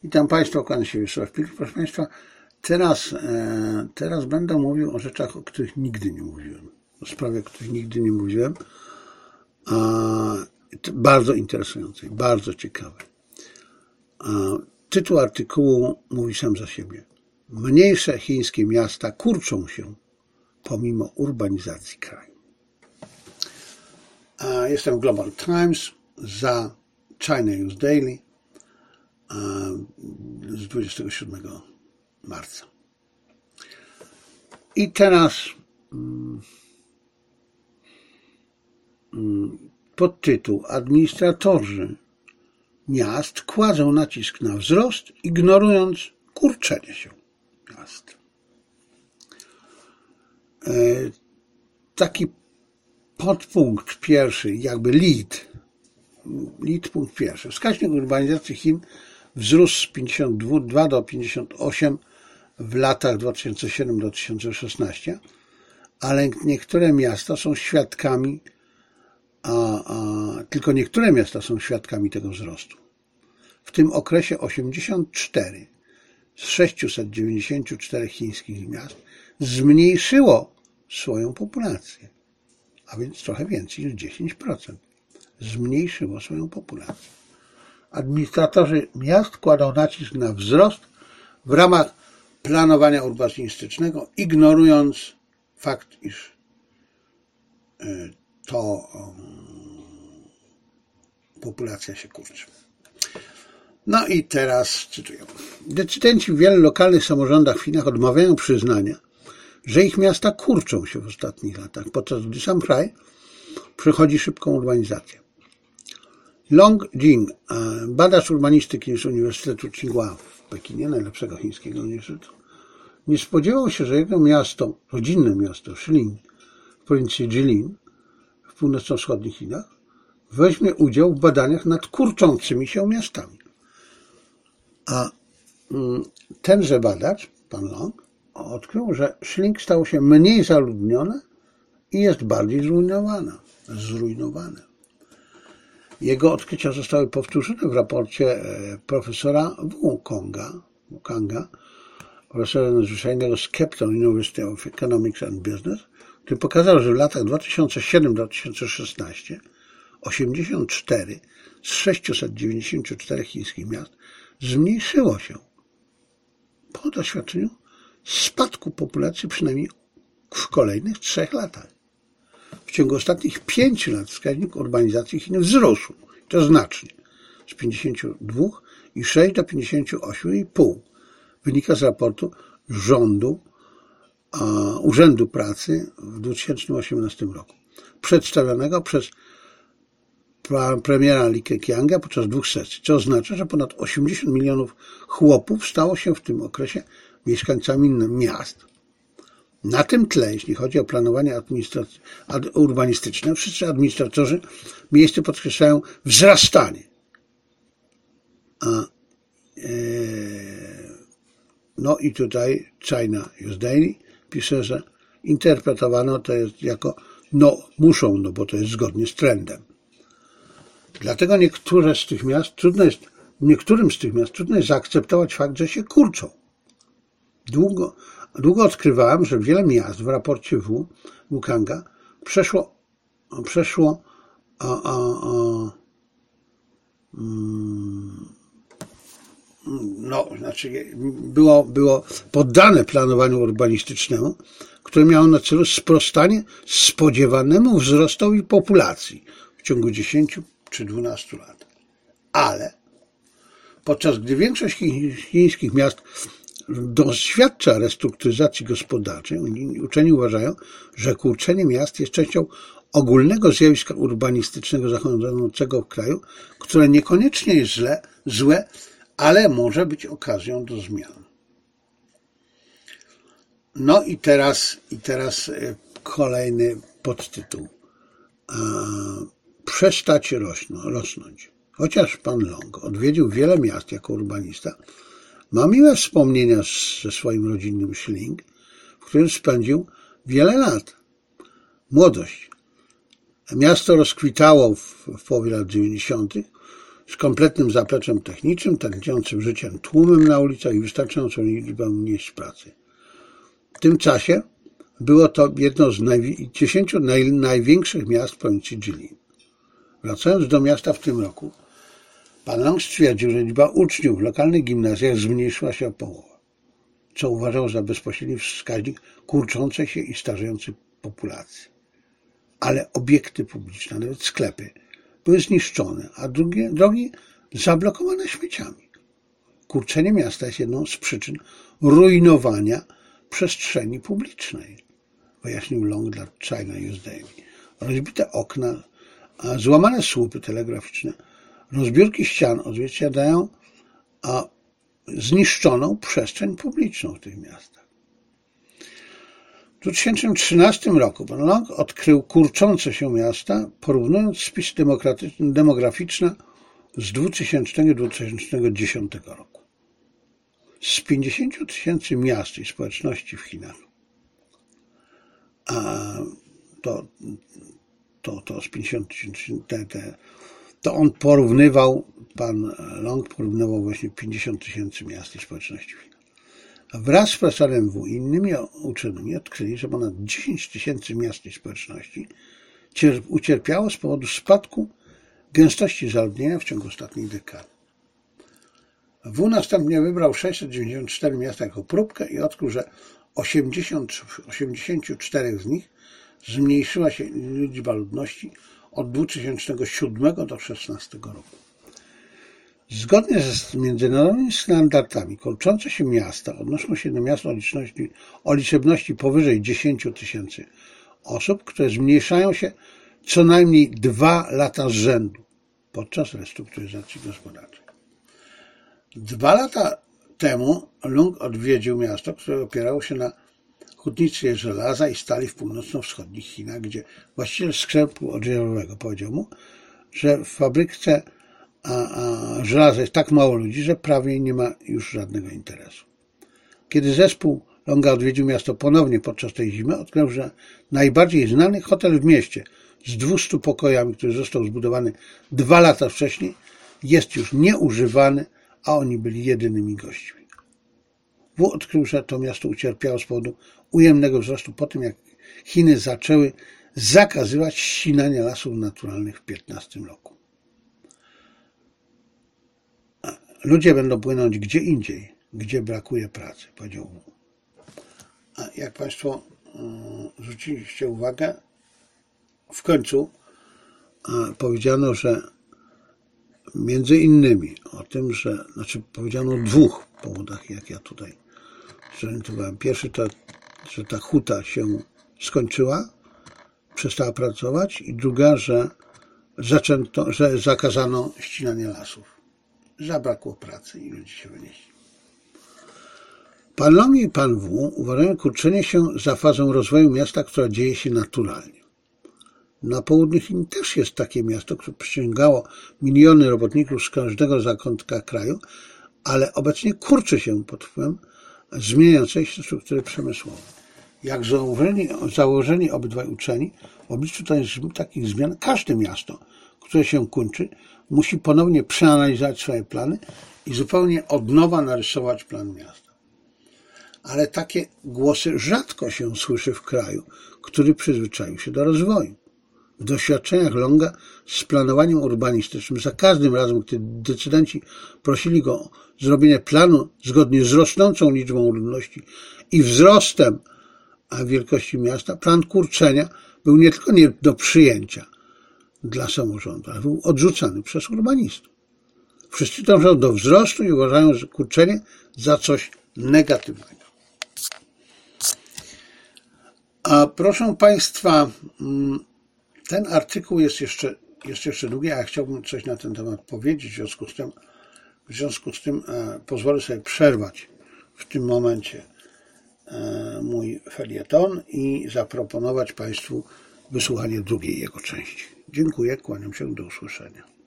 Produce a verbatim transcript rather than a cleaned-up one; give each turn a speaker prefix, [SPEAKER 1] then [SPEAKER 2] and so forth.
[SPEAKER 1] Witam Państwa, kłaniam się Wiesław Pilch. Proszę Państwa, teraz, e, teraz będę mówił o rzeczach, o których nigdy nie mówiłem. O sprawie, o których nigdy nie mówiłem. A, bardzo interesującej, bardzo ciekawej. A, tytuł artykułu mówi sam za siebie. Mniejsze chińskie miasta kurczą się pomimo urbanizacji kraju. A, jestem Global Times za China News Daily z dwudziestego siódmego marca. I teraz podtytuł: administratorzy miast kładą nacisk na wzrost, ignorując kurczenie się miast. Taki podpunkt pierwszy, jakby lead, lead punkt pierwszy. Wskaźnik urbanizacji Chin wzrósł z pięćdziesiąt dwa do pięćdziesięciu ośmiu w latach dwa tysiące siódmym do dwa tysiące szesnastego, ale niektóre miasta są świadkami, a, a, tylko niektóre miasta są świadkami tego wzrostu. W tym okresie osiemdziesiąt cztery z sześciuset dziewięćdziesięciu czterech chińskich miast zmniejszyło swoją populację, a więc trochę więcej niż dziesięć procent. Zmniejszyło swoją populację. Administratorzy miast kładą nacisk na wzrost w ramach planowania urbanistycznego, ignorując fakt, iż to populacja się kurczy. No i teraz cytuję. Decydenci w wielu lokalnych samorządach w Chinach odmawiają przyznania, że ich miasta kurczą się w ostatnich latach, podczas gdy sam kraj przechodzi szybką urbanizację. Long Jing, badacz urbanistyki z Uniwersytetu Tsinghua w Pekinie, najlepszego chińskiego uniwersytetu, nie spodziewał się, że jego miasto, rodzinne miasto Shilin w prowincji Jilin w północno-wschodnich Chinach weźmie udział w badaniach nad kurczącymi się miastami. A tenże badacz, pan Long, odkrył, że Shilin stało się mniej zaludnione i jest bardziej zrujnowane. zrujnowane. Jego odkrycia zostały powtórzone w raporcie profesora Wukanga, Wukanga profesora nadzwyczajnego z Capital University of Economics and Business, który pokazał, że w latach dwa tysiące siódmym do dwa tysiące szesnastego osiemdziesiąt cztery z sześciuset dziewięćdziesięciu czterech chińskich miast zmniejszyło się po doświadczeniu spadku populacji przynajmniej w kolejnych trzech latach. W ciągu ostatnich pięciu lat wskaźnik urbanizacji Chin wzrósł, to znacznie, z pięćdziesięciu dwóch przecinek sześć do pięćdziesięciu ośmiu przecinek pięć. Wynika z raportu rządu, a, Urzędu Pracy w dwa tysiące osiemnastym roku, przedstawionego przez premiera Li Keqianga podczas dwóch sesji, co oznacza, że ponad osiemdziesiąt milionów chłopów stało się w tym okresie mieszkańcami miast. Na tym tle, jeśli chodzi o planowanie urbanistyczne, wszyscy administratorzy miejsce podkreślają wzrastanie. A, e, no i tutaj China News Daily pisze, że interpretowano to jest jako no muszą, no bo to jest zgodnie z trendem. Dlatego niektóre z tych miast trudno jest, niektórym z tych miast trudno jest zaakceptować fakt, że się kurczą. Długo Długo odkrywałem, że wiele miast w raporcie W. Wukanga przeszło, przeszło a, a, a, no, znaczy było, było poddane planowaniu urbanistycznemu, które miało na celu sprostanie spodziewanemu wzrostowi populacji w ciągu dziesięciu czy dwunastu lat. Ale podczas gdy większość chińskich miast doświadcza restrukturyzacji gospodarczej, uczeni uważają, że kurczenie miast jest częścią ogólnego zjawiska urbanistycznego zachodzącego w kraju, które niekoniecznie jest źle, złe, ale może być okazją do zmian. No i teraz, i teraz kolejny podtytuł. Przestać rosnąć. Chociaż pan Long odwiedził wiele miast jako urbanista, ma miłe wspomnienia ze swoim rodzinnym Shilin, w którym spędził wiele lat. Młodość. Miasto rozkwitało w, w połowie lat dziewięćdziesiątych z kompletnym zapleczem technicznym, tętniącym życiem tłumem na ulicach i wystarczającą liczbą miejsc pracy. W tym czasie było to jedno z dziesięciu naj, największych miast prowincji Jilin. Wracając do miasta w tym roku, pan Long stwierdził, że liczba uczniów w lokalnych gimnazjach zmniejszyła się o połowę, co uważał za bezpośredni wskaźnik kurczącej się i starzejącej populacji. Ale obiekty publiczne, nawet sklepy, były zniszczone, a drugie, drogi zablokowane śmieciami. Kurczenie miasta jest jedną z przyczyn rujnowania przestrzeni publicznej, wyjaśnił Long dla China News Daily. Rozbite okna, a złamane słupy telegraficzne, rozbiórki ścian odzwierciedlają a zniszczoną przestrzeń publiczną w tych miastach. W dwa tysiące trzynastym roku pan Long odkrył kurczące się miasta, porównując spis demograficzny z dwutysięcznego do dwa tysiące dziesiątego roku. Z pięćdziesięciu tysięcy miast i społeczności w Chinach, a to, to, to z pięćdziesięciu tysięcy, te, te, to on porównywał, pan Long porównywał właśnie pięćdziesiąt tysięcy miast i społeczności w Chinach. Wraz z profesorem W i innymi uczonymi odkryli, że ponad dziesięć tysięcy miast i społeczności ucierpiało z powodu spadku gęstości zaludnienia w ciągu ostatniej dekady. W następnie wybrał sześćset dziewięćdziesiąt cztery miasta jako próbkę i odkrył, że osiemdziesiąt, osiemdziesiąt cztery z nich zmniejszyła się liczba ludności od dwa tysiące siódmego do dwa tysiące szesnastego roku. Zgodnie z międzynarodowymi standardami kurczące się miasta odnoszą się do miast o liczebności, o liczebności powyżej dziesięciu tysięcy osób, które zmniejszają się co najmniej dwa lata z rzędu podczas restrukturyzacji gospodarczej. Dwa lata temu Long odwiedził miasto, które opierało się na hutnictwie żelaza i stali w północno-wschodnich Chinach, gdzie właściciel sklepu odzieżowego powiedział mu, że w fabryce a, a żelaza jest tak mało ludzi, że prawie nie ma już żadnego interesu. Kiedy zespół Longa odwiedził miasto ponownie podczas tej zimy, odkrył, że najbardziej znany hotel w mieście z dwustu pokojami, który został zbudowany dwa lata wcześniej, jest już nieużywany, a oni byli jedynymi gośćmi. W odkrył, że to miasto ucierpiało z powodu ujemnego wzrostu po tym, jak Chiny zaczęły zakazywać ścinania lasów naturalnych w piętnastym roku. Ludzie będą płynąć gdzie indziej, gdzie brakuje pracy, powiedział mu. A jak Państwo zwróciliście uwagę, w końcu powiedziano, że między innymi o tym, że, znaczy powiedziano o dwóch powodach, jak ja tutaj zorientowałem. Pierwszy to, że ta huta się skończyła, przestała pracować, i druga, że zaczęto, że zakazano ścinania lasów. Zabrakło pracy i ludzie się wynieśli. Pan Long i pan W uważają kurczenie się za fazę rozwoju miasta, która dzieje się naturalnie. Na południu Chin też jest takie miasto, które przyciągało miliony robotników z każdego zakątka kraju, ale obecnie kurczy się pod wpływem zmieniającej się struktury przemysłowej. Jak założyli, założyli obydwaj uczeni, w obliczu takich zmian każde miasto, które się kończy, musi ponownie przeanalizować swoje plany i zupełnie od nowa narysować plan miasta. Ale takie głosy rzadko się słyszy w kraju, który przyzwyczaił się do rozwoju. W doświadczeniach Longa z planowaniem urbanistycznym za każdym razem, gdy decydenci prosili go o zrobienie planu zgodnie z rosnącą liczbą ludności i wzrostem wielkości miasta, plan kurczenia był nie tylko nie do przyjęcia dla samorządu, ale był odrzucany przez urbanistów. Wszyscy dążą do wzrostu i uważają, że kurczenie za coś negatywnego. A proszę Państwa, ten artykuł jest jeszcze, jest jeszcze długi, a ja chciałbym coś na ten temat powiedzieć. W związku z tym, w związku z tym e, pozwolę sobie przerwać w tym momencie e, mój felieton i zaproponować Państwu wysłuchanie drugiej jego części. Dziękuję, kłaniam się, do usłyszenia.